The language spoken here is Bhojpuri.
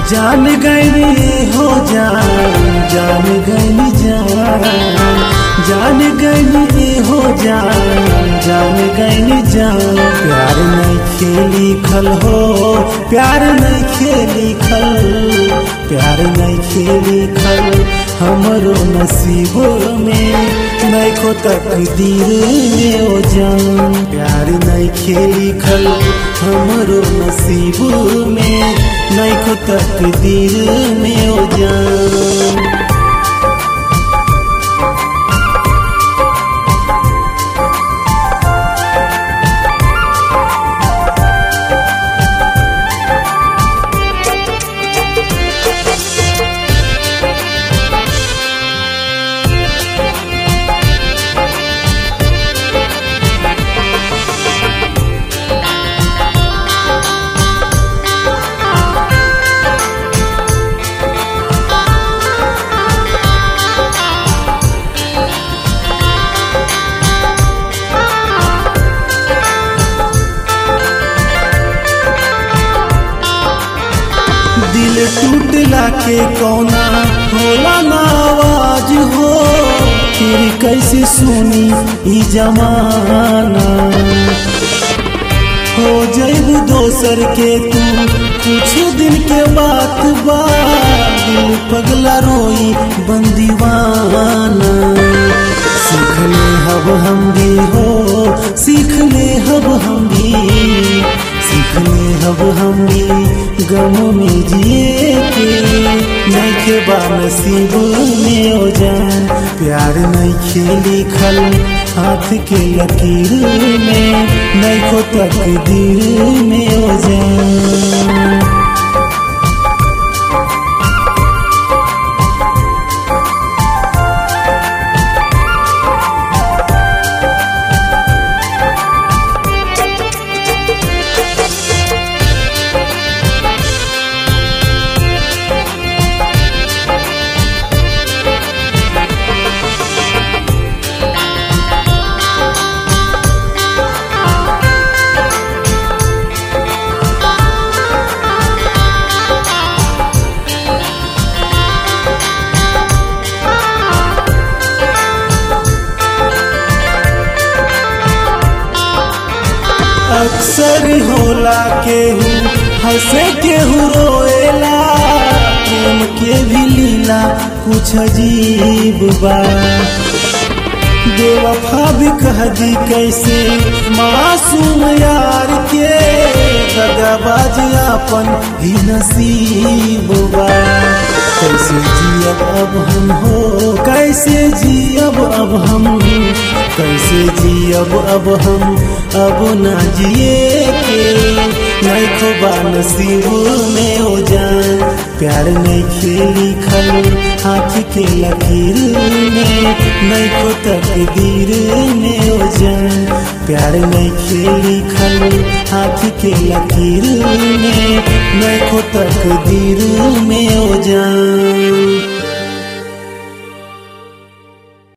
जान गई हो जान, जान गई जान, जान गई हो जान, जान गई जान। प्यार नहीं खेली खल हो, प्यार नहीं खेली खल, प्यार नहीं खेली खल। हमरो नसीब में नहीं को तकदीर में ओ जान। प्यार नहीं खेली खल, हमरो नसीब में नहीं को तकदीर में ओ जान। दिल टूटला के कौना होला ना आवाज हो, फिर कैसे सुनी ई जमाना। हो जैब दोसर के तू कुछ दिन के बात बा, दिल पगला रोई बंदीवाना। सीख ले हब हम भी हो, सीख ले हब हम भी, सीख ले हब हम भी गम में जिए के। नहीं के बानसीब में ओ जान, प्यार नहीं खेली खल हाथ के लकीर में, नहीं को तकदीर में ओ जान। अक्सर होला केहू हंसे केहू रोएला, प्रेम के भी लीला कुछ अजीब बा। बेवफा भी कह दी कैसे मासूम यार के, दगाबाज आपन ही नसीब बा। कैसे जियब अब हम हो, कैसे जियब अब हम, कैसे जियब अब हम, अब ना जिए के। नहीं खोबा नसीब में ओ जान, प्यार नहीं खेली खल हाथ के लकीर में, नहीं को तकदीर में ओ जान। प्यार नहीं खेली खल हाथ के लकीर में, नहीं को तकदीर